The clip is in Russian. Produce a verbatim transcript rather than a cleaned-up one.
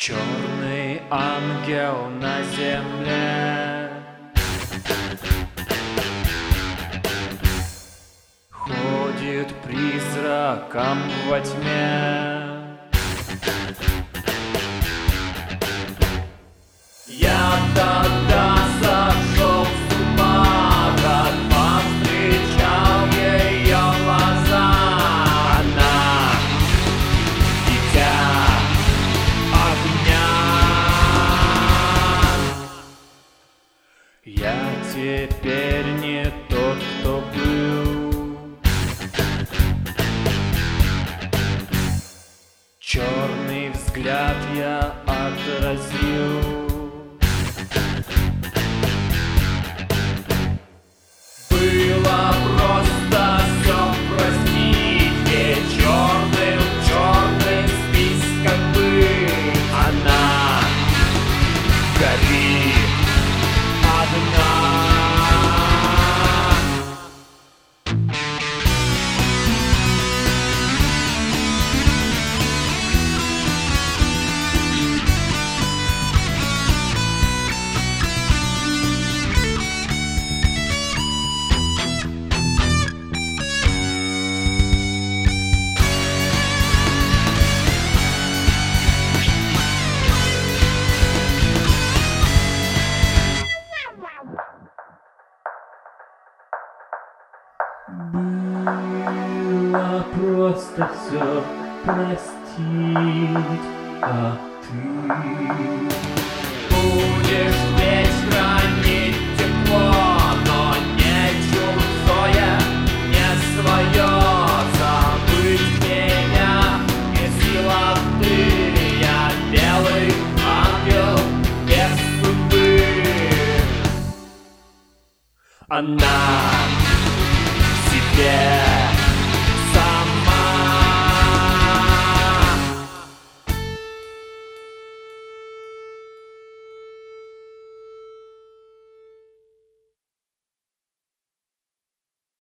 Черный ангел на земле ходит призраком во тьме. Я тогда сошел с ума, как повстречал ее глаза. Она дитя огня. Я теперь не тот, кто был. Черный взгляд я отразил. Было просто все простить, ведь черным, черным списком быть. Она горит одна. Было просто все простить, а ты будешь ведь хранить тепло, но не чужое, не свое. Забыть меня не сила ты, я белый ангел без судьбы. Она себе